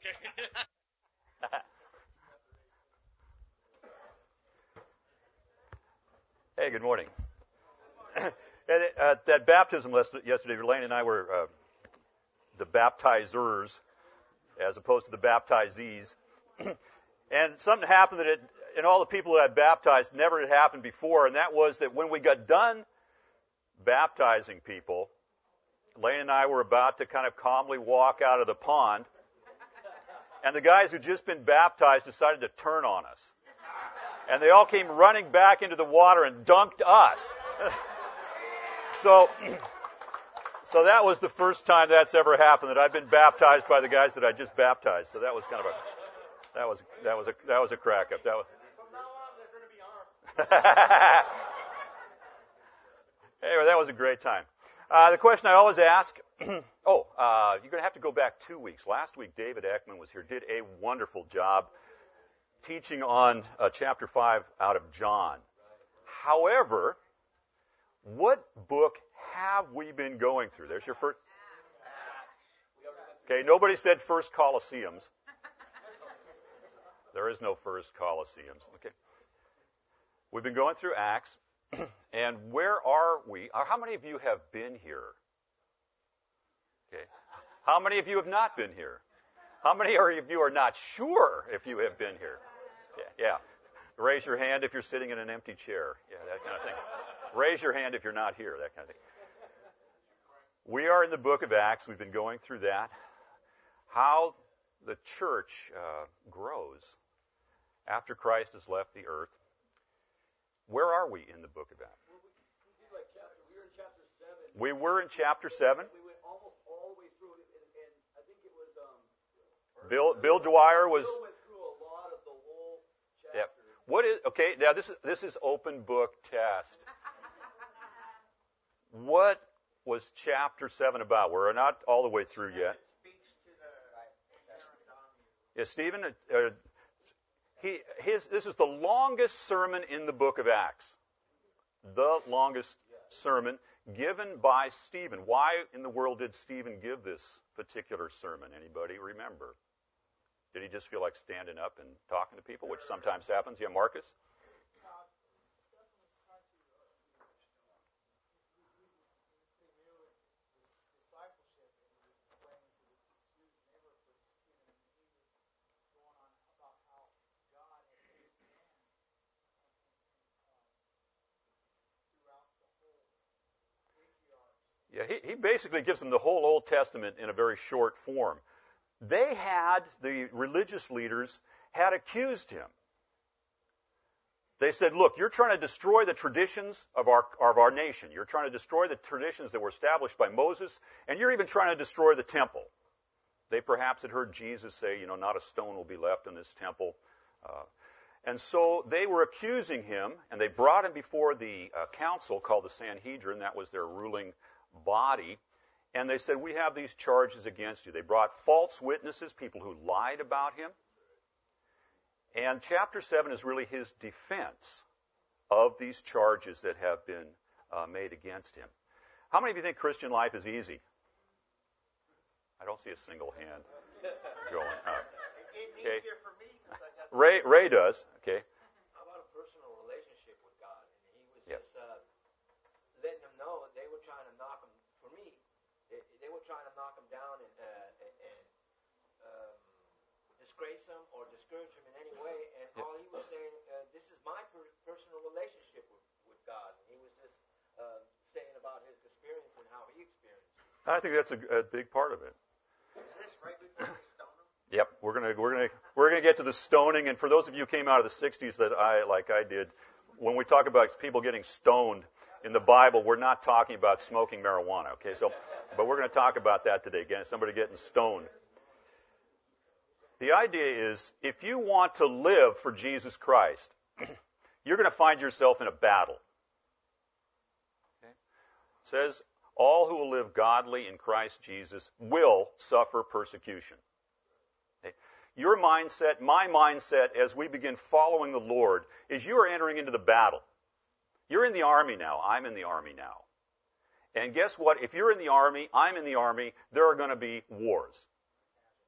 Hey, good morning. At that baptism yesterday, Elaine and I were the baptizers as opposed to the baptizees. And something happened and all the people that I baptized never had happened before, and that was that when we got done baptizing people, Elaine and I were about to kind of calmly walk out of the pond, and the guys who'd just been baptized decided to turn on us. And they all came running back into the water and dunked us. So that was the first time that's ever happened, that I've been baptized by the guys that I just baptized. So that was kind of that was a crack up. That was. From now on, they're going to be armed. Anyway, that was a great time. The question I always ask, you're going to have to go back 2 weeks. Last week, David Ekman was here, did a wonderful job teaching on chapter 5 out of John. However, what book have we been going through? There's your first. Okay, nobody said First Colosseums. There is no First Colosseums. Okay. We've been going through Acts, and where are we? How many of you have been here? Okay. How many of you have not been here? How many of you are not sure if you have been here? Yeah. Raise your hand if you're sitting in an empty chair. Yeah, that kind of thing. Raise your hand if you're not here, that kind of thing. We are in the book of Acts. We've been going through that. How the church grows after Christ has left the earth. Where are we in the book of Acts? We were in chapter 7. We were in chapter 7. We went almost all the way through it, and I think it was Bill Dwyer was. Bill went through a lot of the whole chapter. Yep. What is okay? Now this is open book test. What was chapter 7 about? We're not all the way through yet. Yeah, Stephen. This is the longest sermon in the book of Acts. The longest sermon given by Stephen. Why in the world did Stephen give this particular sermon? Anybody remember? Did he just feel like standing up and talking to people, which sometimes happens? Yeah, Marcus? Yeah, he basically gives them the whole Old Testament in a very short form. The religious leaders had accused him. They said, look, you're trying to destroy the traditions of our nation. You're trying to destroy the traditions that were established by Moses, and you're even trying to destroy the temple. They perhaps had heard Jesus say, not a stone will be left in this temple. And so they were accusing him, and they brought him before the council called the Sanhedrin. That was their ruling body. And they said, we have these charges against you. They brought false witnesses, people who lied about him. And chapter 7 is really his defense of these charges that have been made against him. How many of you think Christian life is easy? I don't see a single hand going up. Okay. Ray does. Okay. How about a personal relationship with God? And he was just letting them know they were trying to knock him. For me, they were trying to knock him down and disgrace him or discourage him in any way. And all he was saying, this is my personal relationship with God. And he was just saying about his experience and how he experienced it. I think that's a big part of it. Is this right before they stone him? Yep, we're gonna get to the stoning. And for those of you who came out of the '60s that I did, when we talk about people getting stoned in the Bible, we're not talking about smoking marijuana. Okay, but we're going to talk about that today. Again, somebody getting stoned. The idea is, if you want to live for Jesus Christ, you're going to find yourself in a battle. Okay? It says, all who will live godly in Christ Jesus will suffer persecution. Okay? Your mindset, my mindset, as we begin following the Lord, is you are entering into the battle. You're in the army now. I'm in the army now. And guess what? If you're in the army, I'm in the army, there are going to be wars.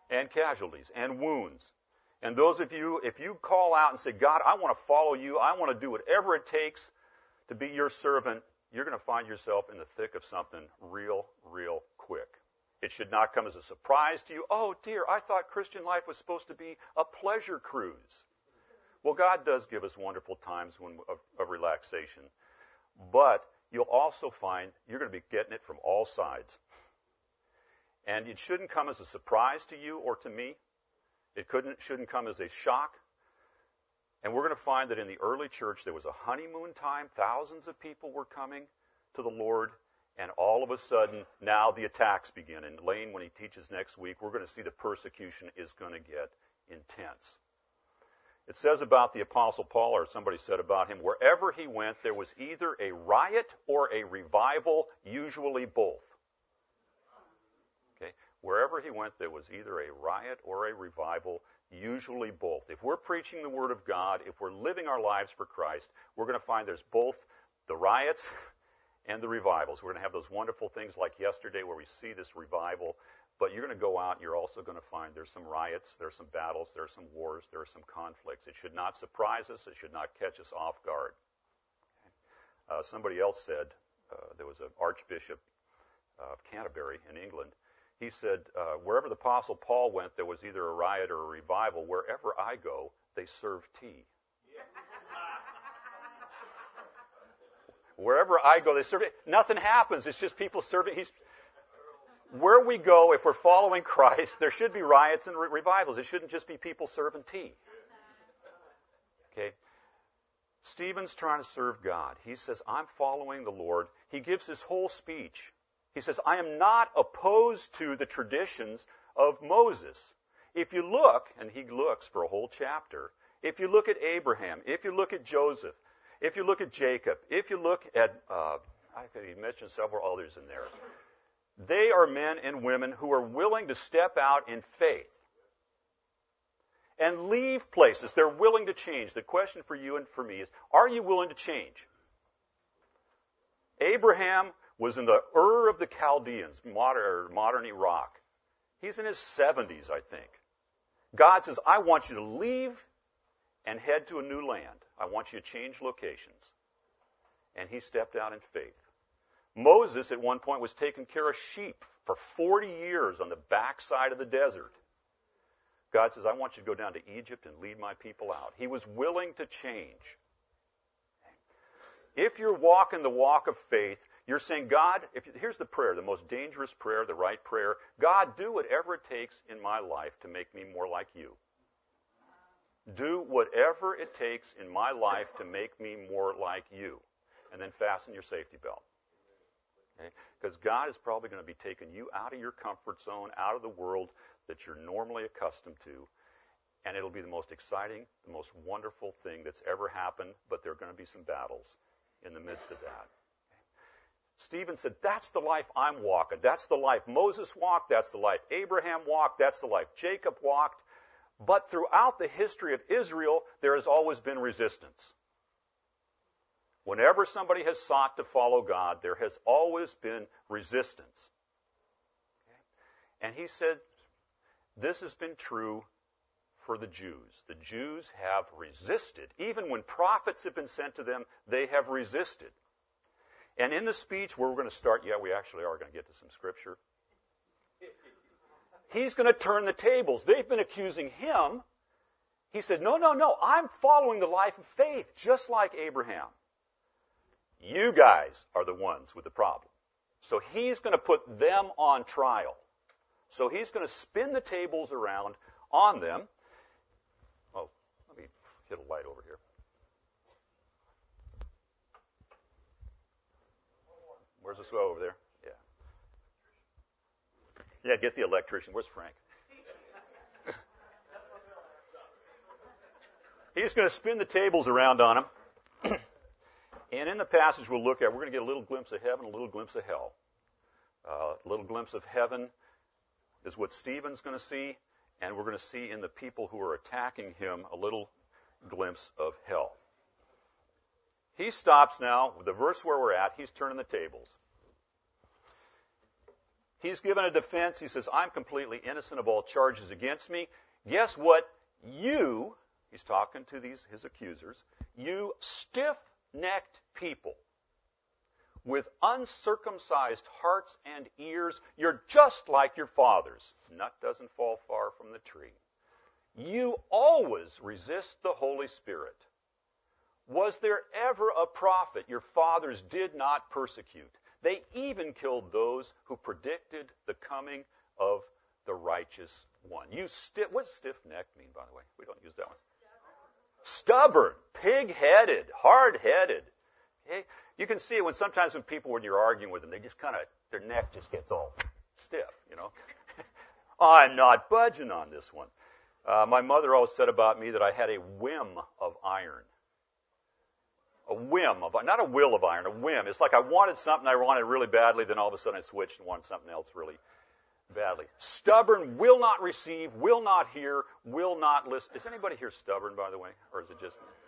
and casualties and wounds. And those of you, if you call out and say, God, I want to follow you, I want to do whatever it takes to be your servant, you're going to find yourself in the thick of something real, real quick. It should not come as a surprise to you. Oh, dear, I thought Christian life was supposed to be a pleasure cruise. Well, God does give us wonderful times of relaxation. But you'll also find you're going to be getting it from all sides. And it shouldn't come as a surprise to you or to me. It shouldn't come as a shock. And we're going to find that in the early church, there was a honeymoon time. Thousands of people were coming to the Lord. And all of a sudden, now the attacks begin. And Lane, when he teaches next week, we're going to see the persecution is going to get intense. It says about the Apostle Paul, or somebody said about him, wherever he went, there was either a riot or a revival, usually both. Okay? Wherever he went, there was either a riot or a revival, usually both. If we're preaching the Word of God, if we're living our lives for Christ, we're going to find there's both the riots and the revivals. We're going to have those wonderful things like yesterday where we see this revival, but you're going to go out and you're also going to find there's some riots, there's some battles, there's some wars, there are some conflicts. It should not surprise us. It should not catch us off guard. Somebody else said, there was an Archbishop of Canterbury in England. He said, wherever the Apostle Paul went, there was either a riot or a revival. Wherever I go, they serve tea. Wherever I go, they serve it. Nothing happens. It's just people serving. Where we go, if we're following Christ, there should be riots and revivals. It shouldn't just be people serving tea. Okay? Stephen's trying to serve God. He says, I'm following the Lord. He gives his whole speech. He says, I am not opposed to the traditions of Moses. If you look, and he looks for a whole chapter, if you look at Abraham, if you look at Joseph, if you look at Jacob, if you look at, he mentioned several others in there, they are men and women who are willing to step out in faith and leave places. They're willing to change. The question for you and for me is, are you willing to change? Abraham was in the Ur of the Chaldeans, modern Iraq. He's in his 70s, I think. God says, I want you to leave and head to a new land. I want you to change locations. And he stepped out in faith. Moses, at one point, was taking care of sheep for 40 years on the backside of the desert. God says, I want you to go down to Egypt and lead my people out. He was willing to change. If you're walking the walk of faith, you're saying, God, here's the prayer, the most dangerous prayer, the right prayer. God, do whatever it takes in my life to make me more like you. Do whatever it takes in my life to make me more like you. And then fasten your safety belt. Okay? Because God is probably going to be taking you out of your comfort zone, out of the world that you're normally accustomed to. And it'll be the most exciting, the most wonderful thing that's ever happened, but there are going to be some battles in the midst of that. Stephen said, that's the life I'm walking. That's the life Moses walked. That's the life Abraham walked. That's the life Jacob walked. But throughout the history of Israel, there has always been resistance. Whenever somebody has sought to follow God, there has always been resistance. And he said, this has been true for the Jews. The Jews have resisted. Even when prophets have been sent to them, they have resisted. And in the speech where we're going to start, we actually are going to get to some scripture. He's going to turn the tables. They've been accusing him. He said, no, I'm following the life of faith, just like Abraham. You guys are the ones with the problem. So he's going to put them on trial. So he's going to spin the tables around on them. Oh, let me hit a light over here. Where's the swell over there? Yeah, get the electrician. Where's Frank? He's going to spin the tables around on him. And in the passage we'll look at, we're going to get a little glimpse of heaven, a little glimpse of hell. A little glimpse of heaven is what Stephen's going to see, and we're going to see in the people who are attacking him a little glimpse of hell. He stops now with the verse where we're at. He's turning the tables. He's given a defense. He says, I'm completely innocent of all charges against me. Guess what? You, he's talking to his accusers, you stiff-necked people with uncircumcised hearts and ears, you're just like your fathers. Nut doesn't fall far from the tree. You always resist the Holy Spirit. Was there ever a prophet your fathers did not persecute? They even killed those who predicted the coming of the righteous one. What does stiff-necked mean, by the way? We don't use that one. Stubborn, pig-headed, hard-headed. Okay? You can see it when people, when you're arguing with them, they just their neck just gets all stiff, I'm not budging on this one. My mother always said about me that I had a whim of iron. A whim of, not a will of iron, a whim. It's like I wanted something I wanted really badly, then all of a sudden I switched and wanted something else really badly. Stubborn, will not receive, will not hear, will not listen. Is anybody here stubborn, by the way? Or is it just me?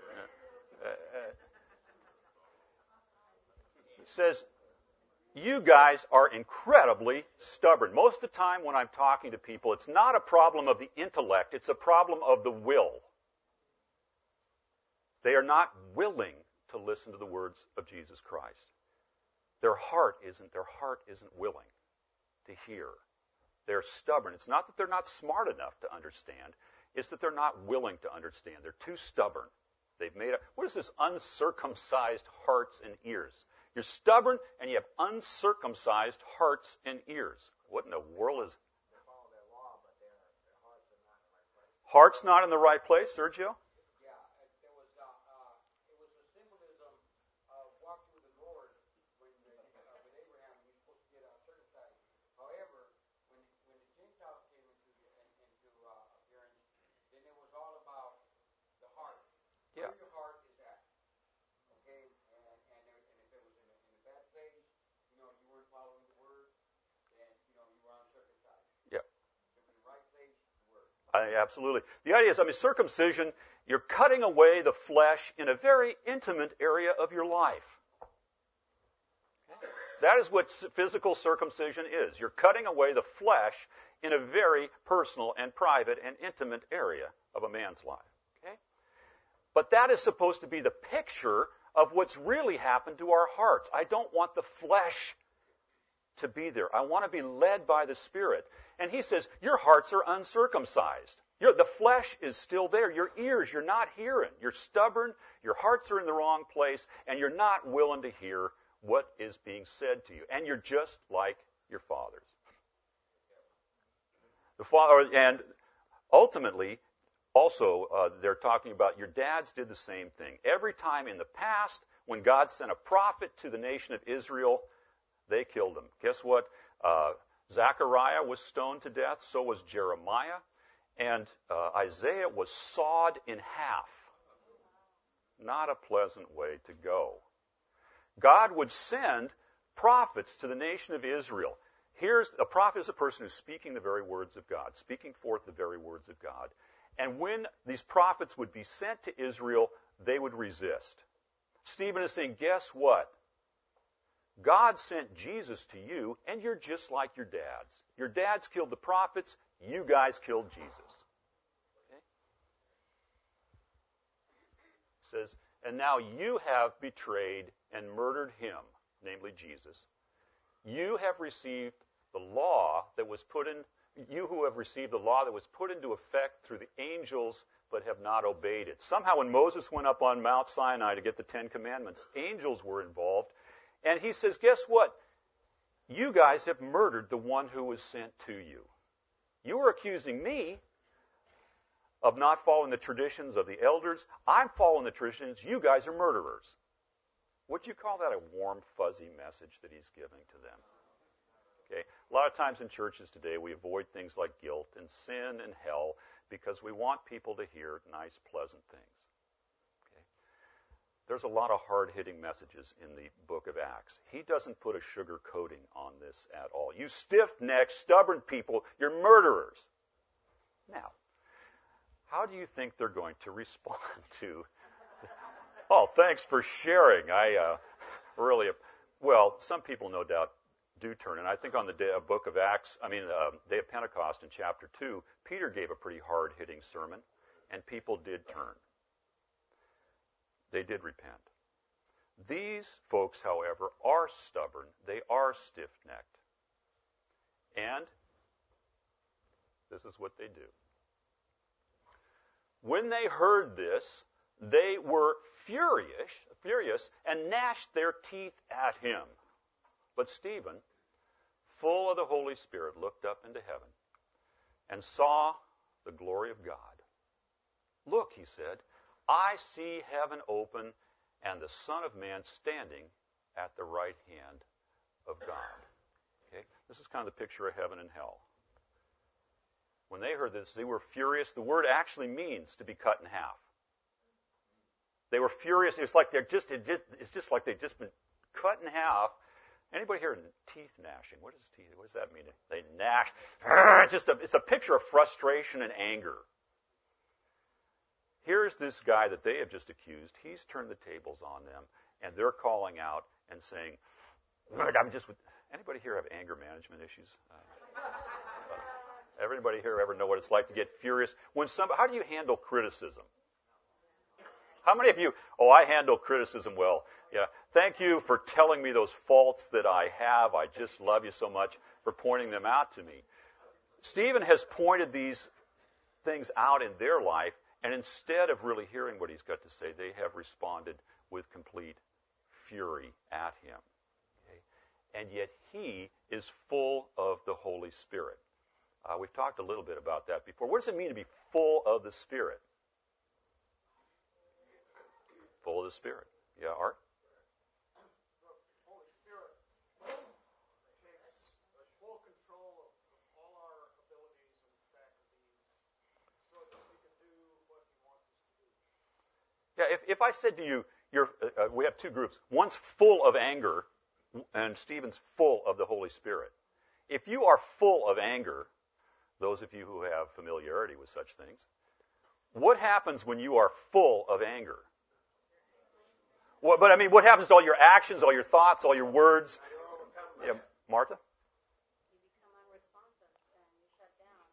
It says, you guys are incredibly stubborn. Most of the time when I'm talking to people, it's not a problem of the intellect, it's a problem of the will. They are not willing to listen to the words of Jesus Christ. Their heart isn't willing to hear. They're stubborn. It's not that they're not smart enough to understand. It's that they're not willing to understand. They're too stubborn. They've made up. What is this uncircumcised hearts and ears? You're stubborn and you have uncircumcised hearts and ears. What in the world is? They follow their law, but their hearts are not in the right place. Heart's not in the right place, Sergio? Absolutely. The idea is, circumcision, you're cutting away the flesh in a very intimate area of your life. Okay? That is what physical circumcision is. You're cutting away the flesh in a very personal and private and intimate area of a man's life. Okay? But that is supposed to be the picture of what's really happened to our hearts. I don't want the flesh to be there. I want to be led by the Spirit. And he says, your hearts are uncircumcised. The flesh is still there. Your ears, you're not hearing. You're stubborn. Your hearts are in the wrong place. And you're not willing to hear what is being said to you. And you're just like your fathers. And ultimately, also, they're talking about your dads did the same thing. Every time in the past, when God sent a prophet to the nation of Israel, they killed him. Guess what? Zechariah was stoned to death. So was Jeremiah. And Isaiah was sawed in half. Not a pleasant way to go. God would send prophets to the nation of Israel. A prophet is a person who's speaking the very words of God, speaking forth the very words of God. And when these prophets would be sent to Israel, they would resist. Stephen is saying, guess what? God sent Jesus to you, and you're just like your dads. Your dads killed the prophets. You guys killed Jesus. Okay? It says, and now you have betrayed and murdered him, namely Jesus. You have received the law that was put in. You who have received the law that was put into effect through the angels, but have not obeyed it. Somehow, when Moses went up on Mount Sinai to get the Ten Commandments, angels were involved. And he says, guess what? You guys have murdered the one who was sent to you. You were accusing me of not following the traditions of the elders. I'm following the traditions. You guys are murderers. Would you call that a warm, fuzzy message that he's giving to them? Okay. A lot of times in churches today, we avoid things like guilt and sin and hell because we want people to hear nice, pleasant things. There's a lot of hard-hitting messages in the book of Acts. He doesn't put a sugar coating on this at all. You stiff-necked, stubborn people, you're murderers. Now, how do you think they're going to respond to? Oh, thanks for sharing. Well, some people no doubt do turn. And I think on the day of day of Pentecost in chapter 2, Peter gave a pretty hard-hitting sermon, and people did turn. They did repent. These folks, however, are stubborn. They are stiff-necked. And this is what they do. When they heard this, they were furious, and gnashed their teeth at him. But Stephen, full of the Holy Spirit, looked up into heaven and saw the glory of God. Look, he said, I see heaven open and the Son of Man standing at the right hand of God. Okay? This is kind of the picture of heaven and hell. When they heard this, they were furious. The word actually means to be cut in half. They were furious. It's like it's just like they've just been cut in half. Anybody here teeth gnashing? What does that mean? They gnash. It's a picture of frustration and anger. Here's this guy that they have just accused. He's turned the tables on them, and they're calling out and saying, anybody here have anger management issues? Everybody here ever know what it's like to get furious? How do you handle criticism? How many of you, I handle criticism well. Yeah, thank you for telling me those faults that I have. I just love you so much for pointing them out to me. Stephen has pointed these things out in their life, and instead of really hearing what he's got to say, they have responded with complete fury at him. Okay? And yet he is full of the Holy Spirit. We've talked a little bit about that before. What does it mean to be full of the Spirit? Full of the Spirit. Yeah, Art? The Holy Spirit takes full control of all our abilities and faculties so that we can do what he wants us to do. Yeah, if I said to you, we have two groups. One's full of anger, and Stephen's full of the Holy Spirit. If you are full of anger, those of you who have familiarity with such things, what happens when you are full of anger? What happens to all your actions, all your thoughts, all your words? Yeah, Martha? You become unresponsive and you shut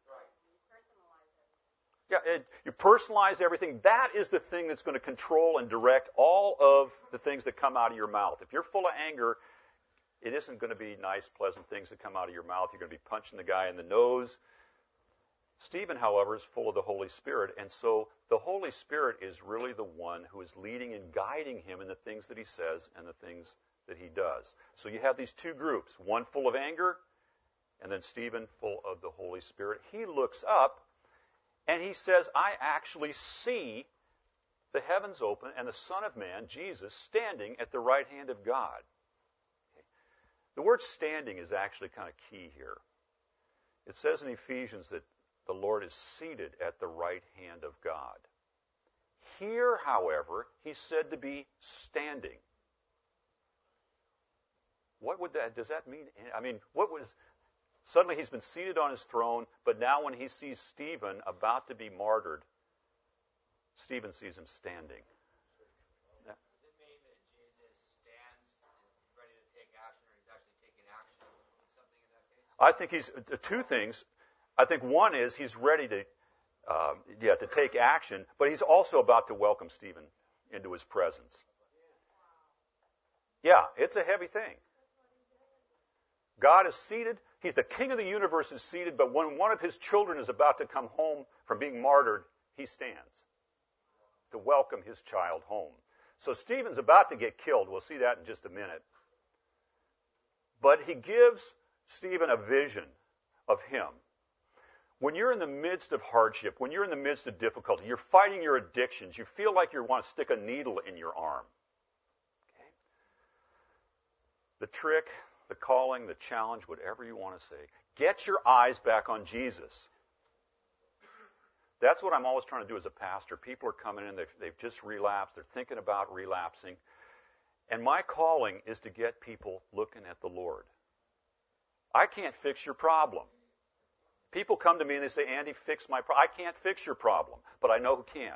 down. You personalize it. Yeah, you personalize everything. That is the thing that's going to control and direct all of the things that come out of your mouth. If you're full of anger, it isn't going to be nice, pleasant things that come out of your mouth. You're going to be punching the guy in the nose. Stephen, however, is full of the Holy Spirit, and so the Holy Spirit is really the one who is leading and guiding him in the things that he says and the things that he does. So you have these two groups, one full of anger, and then Stephen full of the Holy Spirit. He looks up, and he says, I actually see the heavens open and the Son of Man, Jesus, standing at the right hand of God. Okay. The word standing is actually kind of key here. It says in Ephesians that the Lord is seated at the right hand of God. Here, however, he's said to be standing. Does that mean? Suddenly he's been seated on his throne, but now when he sees Stephen about to be martyred, Stephen sees him standing. Does it mean that Jesus stands ready to take action, or he's actually taking action? Something in that case? I think he's two things. I think one is he's ready to take action, but he's also about to welcome Stephen into his presence. Yeah, it's a heavy thing. God is seated. He's the king of the universe is seated, but when one of his children is about to come home from being martyred, he stands to welcome his child home. So Stephen's about to get killed. We'll see that in just a minute. But he gives Stephen a vision of him. When you're in the midst of hardship, when you're in the midst of difficulty, you're fighting your addictions, you feel like you want to stick a needle in your arm. Okay? The trick, the calling, the challenge, whatever you want to say, get your eyes back on Jesus. That's what I'm always trying to do as a pastor. People are coming in, they've just relapsed, they're thinking about relapsing. And my calling is to get people looking at the Lord. I can't fix your problem. People come to me and they say, Andy, fix my problem. I can't fix your problem, but I know who can.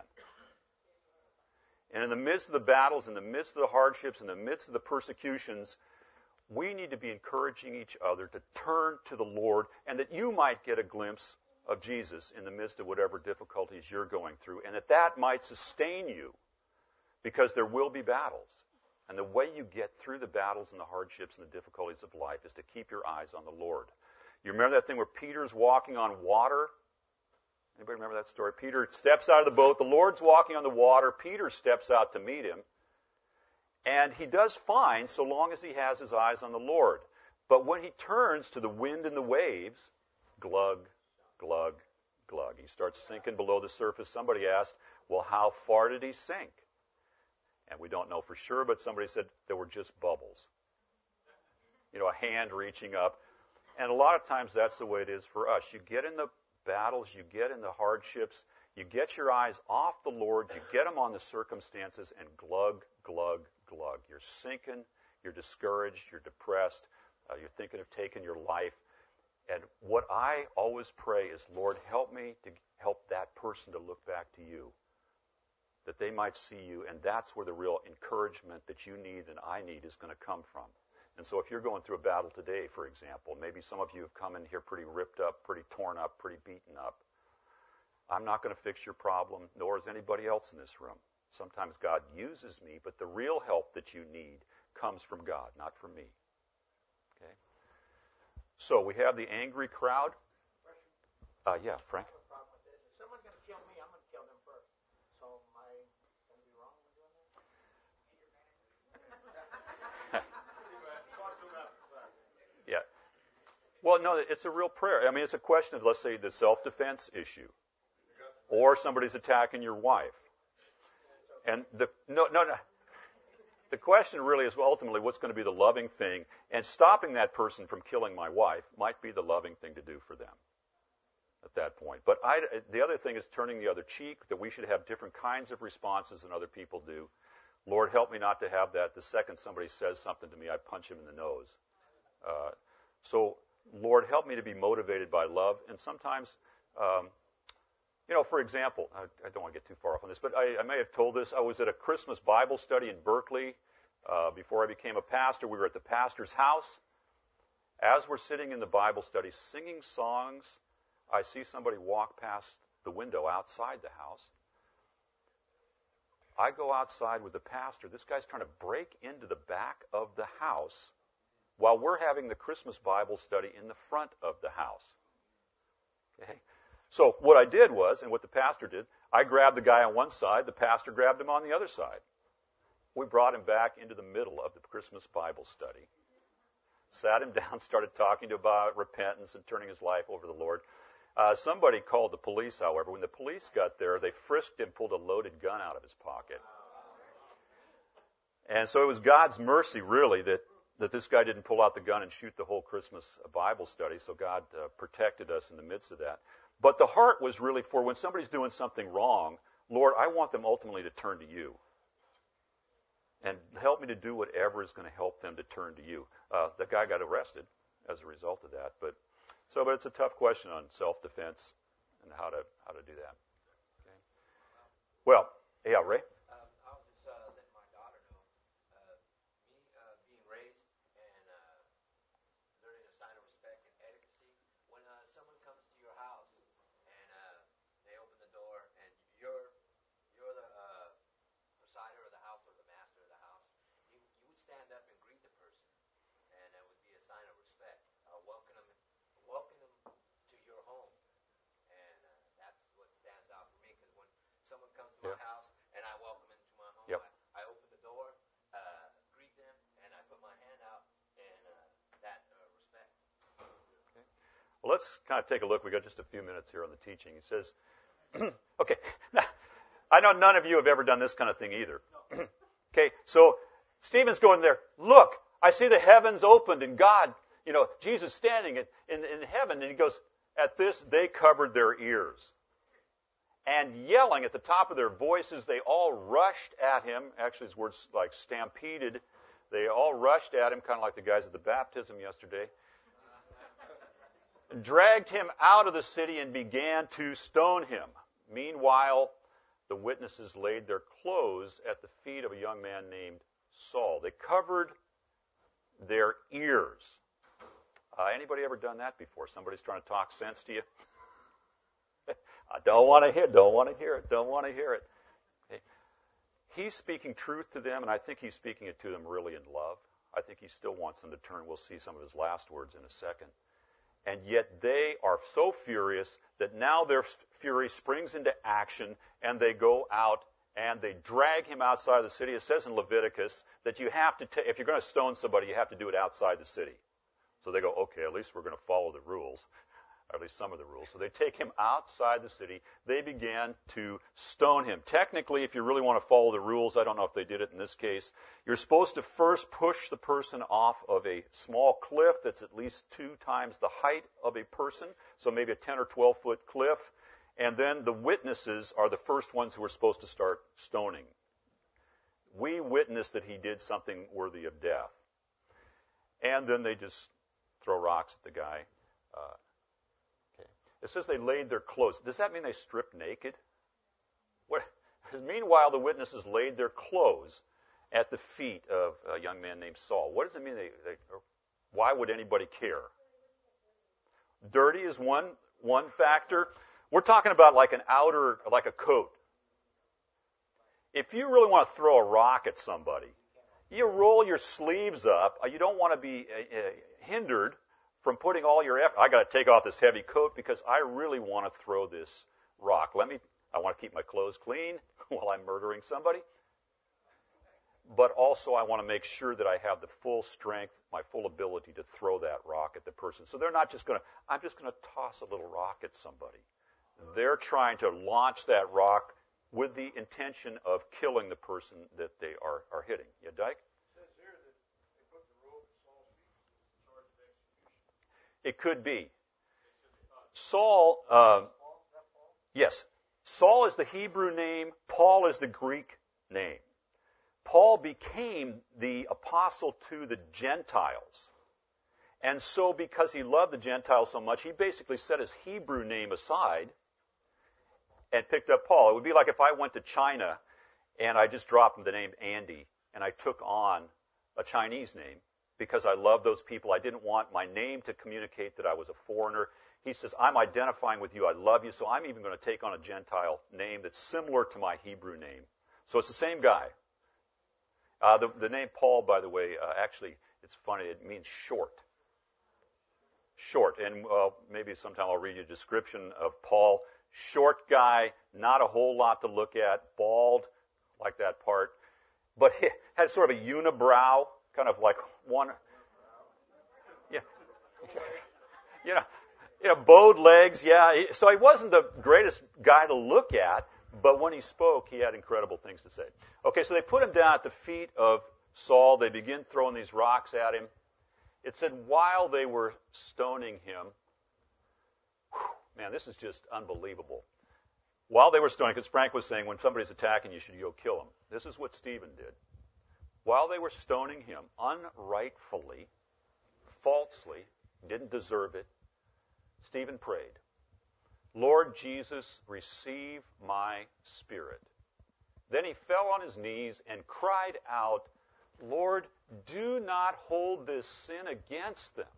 And in the midst of the battles, in the midst of the hardships, in the midst of the persecutions, we need to be encouraging each other to turn to the Lord, and that you might get a glimpse of Jesus in the midst of whatever difficulties you're going through, and that might sustain you, because there will be battles. And the way you get through the battles and the hardships and the difficulties of life is to keep your eyes on the Lord. You remember that thing where Peter's walking on water? Anybody remember that story? Peter steps out of the boat. The Lord's walking on the water. Peter steps out to meet him. And he does fine so long as he has his eyes on the Lord. But when he turns to the wind and the waves, glug, glug, glug. He starts sinking below the surface. Somebody asked, well, how far did he sink? And we don't know for sure, but somebody said there were just bubbles. You know, a hand reaching up. And a lot of times that's the way it is for us. You get in the battles, you get in the hardships, you get your eyes off the Lord, you get them on the circumstances, and glug, glug, glug. You're sinking, you're discouraged, you're depressed, you're thinking of taking your life. And what I always pray is, Lord, help me to help that person to look back to you, that they might see you, and that's where the real encouragement that you need and I need is going to come from. And so if you're going through a battle today, for example, maybe some of you have come in here pretty ripped up, pretty torn up, pretty beaten up. I'm not going to fix your problem, nor is anybody else in this room. Sometimes God uses me, but the real help that you need comes from God, not from me. Okay? So we have the angry crowd. Yeah, Frank? If someone's going to kill me, I'm going to kill them first. So am I going to be wrong in doing that? Yeah. Well, no, it's a real prayer. I mean, it's a question of, let's say, the self-defense issue. Or somebody's attacking your wife. And no. The question really is, well, ultimately, what's going to be the loving thing? And stopping that person from killing my wife might be the loving thing to do for them at that point. But the other thing is turning the other cheek, that we should have different kinds of responses than other people do. Lord, help me not to have that. The second somebody says something to me, I punch him in the nose. So, Lord, help me to be motivated by love. And sometimes, for example, I don't want to get too far off on this, but I may have told this. I was at a Christmas Bible study in Berkeley before I became a pastor. We were at the pastor's house. As we're sitting in the Bible study singing songs, I see somebody walk past the window outside the house. I go outside with the pastor. This guy's trying to break into the back of the house while we're having the Christmas Bible study in the front of the house. Okay? So what I did was, and what the pastor did, I grabbed the guy on one side, the pastor grabbed him on the other side. We brought him back into the middle of the Christmas Bible study. Sat him down, started talking to him about repentance and turning his life over to the Lord. Somebody called the police, however. When the police got there, they frisked him, pulled a loaded gun out of his pocket. And so it was God's mercy, really, that this guy didn't pull out the gun and shoot the whole Christmas Bible study. So God protected us in the midst of that. But the heart was really for when somebody's doing something wrong, Lord, I want them ultimately to turn to you. And help me to do whatever is going to help them to turn to you. The guy got arrested as a result of that. But it's a tough question on self-defense and how to do that. Okay. Well, yeah, Ray? I was just letting my daughter know, me being raised and learning a sign of respect and etiquette. When someone comes to your house and they open the door and you're the presider of the house or the master of the house, you would stand up and greet the person, and that would be a sign of respect. Welcome them to your home, and that's what stands out for me. Because when someone comes to my house and I welcome them to my home, I open the door, greet them, and I put my hand out in that respect. Okay. Well, let's kind of take a look. We got just a few minutes here on the teaching. He says, okay, now, I know none of you have ever done this kind of thing either. Okay, so Stephen's going there, look, I see the heavens opened and God, Jesus standing in heaven. And he goes, at this, they covered their ears. And yelling at the top of their voices, they all rushed at him. Actually, his words like stampeded. They all rushed at him, kind of like the guys at the baptism yesterday. Dragged him out of the city and began to stone him. Meanwhile, the witnesses laid their clothes at the feet of a young man named Saul. They covered their ears. Anybody ever done that before? Somebody's trying to talk sense to you? I don't want to hear it. Okay. He's speaking truth to them, and I think he's speaking it to them really in love. I think he still wants them to turn. We'll see some of his last words in a second. And yet they are so furious that now their fury springs into action, and they go out and they drag him outside the city. It says in Leviticus that you have to, if you're going to stone somebody, you have to do it outside the city. So they go, okay, at least we're going to follow the rules, or at least some of the rules. So they take him outside the city. They began to stone him. Technically, if you really want to follow the rules, I don't know if they did it in this case, you're supposed to first push the person off of a small cliff that's at least 2 times the height of a person, so maybe a 10 or 12-foot cliff, and then the witnesses are the first ones who are supposed to start stoning. We witnessed that he did something worthy of death. And then they just throw rocks at the guy. It says they laid their clothes. Does that mean they stripped naked? What? Meanwhile, the witnesses laid their clothes at the feet of a young man named Saul. What does it mean? Why would anybody care? Dirty is one factor. We're talking about like an outer, like a coat. If you really want to throw a rock at somebody, you roll your sleeves up. You don't want to be hindered from putting all your effort. I got to take off this heavy coat because I really want to throw this rock. I want to keep my clothes clean while I'm murdering somebody. But also I want to make sure that I have the full strength, my full ability to throw that rock at the person. So they're not just going to, I'm just going to toss a little rock at somebody. They're trying to launch that rock with the intention of killing the person that they are hitting. Yeah, Dyke? It could be. Saul, yes. Saul is the Hebrew name. Paul is the Greek name. Paul became the apostle to the Gentiles. And so because he loved the Gentiles so much, he basically set his Hebrew name aside and picked up Paul. It would be like if I went to China and I just dropped the name Andy and I took on a Chinese name. Because I love those people. I didn't want my name to communicate that I was a foreigner. He says, I'm identifying with you. I love you. So I'm even going to take on a Gentile name that's similar to my Hebrew name. So it's the same guy. The name Paul, by the way, actually, it's funny. It means short. Short. And maybe sometime I'll read you a description of Paul. Short guy, not a whole lot to look at. Bald, like that part. But he had sort of a unibrow. Kind of like one, bowed legs, yeah. So he wasn't the greatest guy to look at, but when he spoke, he had incredible things to say. Okay, so they put him down at the feet of Saul. They begin throwing these rocks at him. It said while they were stoning him, man, this is just unbelievable. While they were stoning, because Frank was saying when somebody's attacking, you should go kill him. This is what Stephen did. While they were stoning him unrightfully, falsely, didn't deserve it, Stephen prayed, Lord Jesus, receive my spirit. Then he fell on his knees and cried out, Lord, do not hold this sin against them.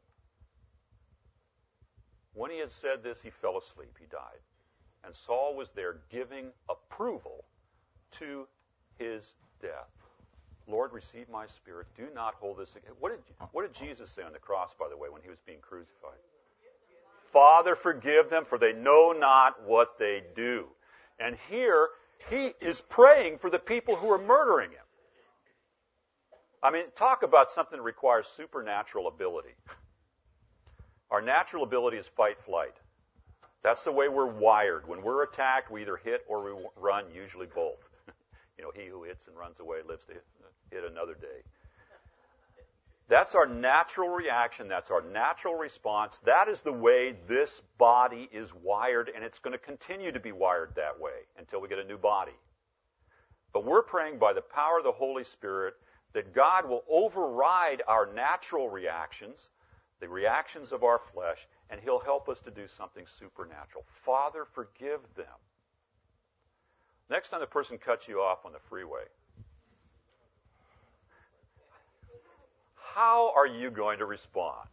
When he had said this, he fell asleep. He died. And Saul was there giving approval to his death. Lord, receive my spirit. Do not hold this against. What did Jesus say on the cross, by the way, when he was being crucified? Father, forgive them, for they know not what they do. And here, he is praying for the people who are murdering him. I mean, talk about something that requires supernatural ability. Our natural ability is fight, flight. That's the way we're wired. When we're attacked, we either hit or we run, usually both. He who hits and runs away lives to hit another day. That's our natural reaction. That's our natural response. That is the way this body is wired, and it's going to continue to be wired that way until we get a new body. But we're praying by the power of the Holy Spirit that God will override our natural reactions, the reactions of our flesh, and He'll help us to do something supernatural. Father, forgive them. Next time the person cuts you off on the freeway, how are you going to respond?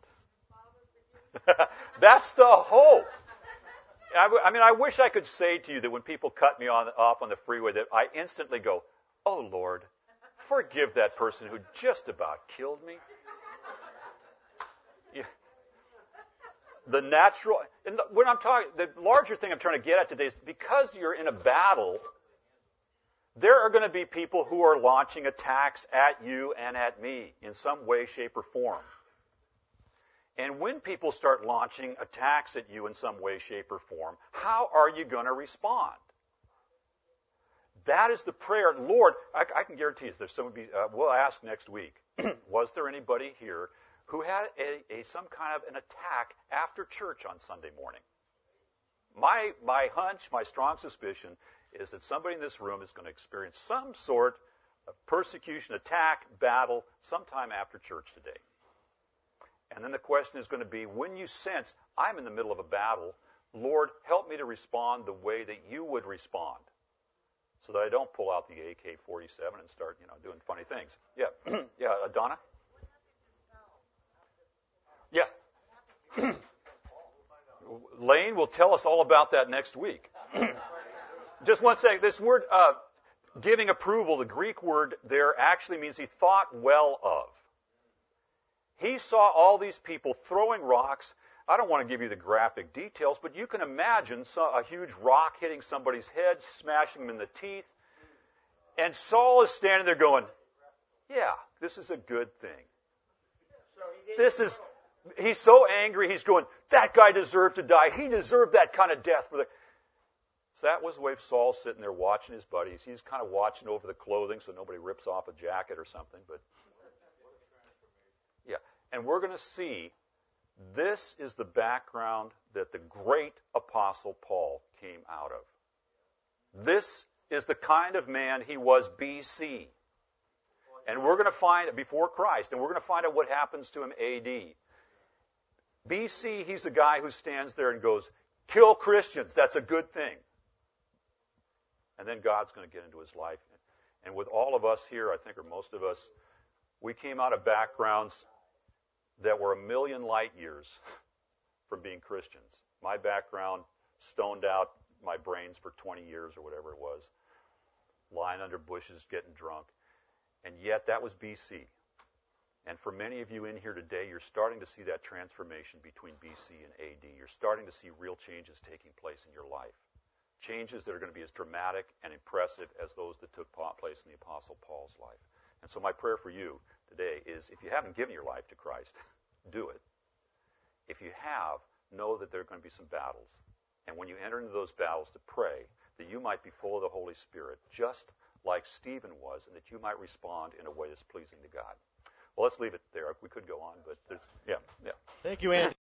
That's the hope. I wish I could say to you that when people cut me off on the freeway that I instantly go, oh, Lord, forgive that person who just about killed me. Yeah. The natural, and when I'm talking, the larger thing I'm trying to get at today is because you're in a battle, there are going to be people who are launching attacks at you and at me in some way, shape, or form. And when people start launching attacks at you in some way, shape, or form, how are you going to respond? That is the prayer. Lord, I can guarantee you, there's somebody, we'll ask next week, was there anybody here who had some kind of an attack after church on Sunday morning? My hunch, my strong suspicion, is that somebody in this room is going to experience some sort of persecution, attack, battle sometime after church today. And then the question is going to be, when you sense, I'm in the middle of a battle, Lord, help me to respond the way that you would respond, so that I don't pull out the AK-47 and start, doing funny things. Yeah, yeah, Donna? Yeah. Lane will tell us all about that next week. Just one second. This word, giving approval, the Greek word there actually means he thought well of. He saw all these people throwing rocks. I don't want to give you the graphic details, but you can imagine a huge rock hitting somebody's head, smashing them in the teeth. And Saul is standing there going, yeah, this is a good thing. He's so angry, he's going, that guy deserved to die. He deserved that kind of death. So that was the way Saul's sitting there watching his buddies. He's kind of watching over the clothing so nobody rips off a jacket or something. But yeah, and we're going to see this is the background that the great Apostle Paul came out of. This is the kind of man he was BC. And we're going to find it before Christ, and we're going to find out what happens to him AD. BC, he's a guy who stands there and goes, kill Christians, that's a good thing. And then God's going to get into his life. And with all of us here, I think, or most of us, we came out of backgrounds that were a million light years from being Christians. My background stoned out my brains for 20 years or whatever it was, lying under bushes, getting drunk. And yet that was BC. And for many of you in here today, you're starting to see that transformation between BC and AD. You're starting to see real changes taking place in your life. Changes that are going to be as dramatic and impressive as those that took place in the Apostle Paul's life. And so my prayer for you today is, if you haven't given your life to Christ, do it. If you have, know that there are going to be some battles. And when you enter into those battles, to pray that you might be full of the Holy Spirit, just like Stephen was, and that you might respond in a way that's pleasing to God. Well, let's leave it there. We could go on, but there's, yeah. Thank you, Andy.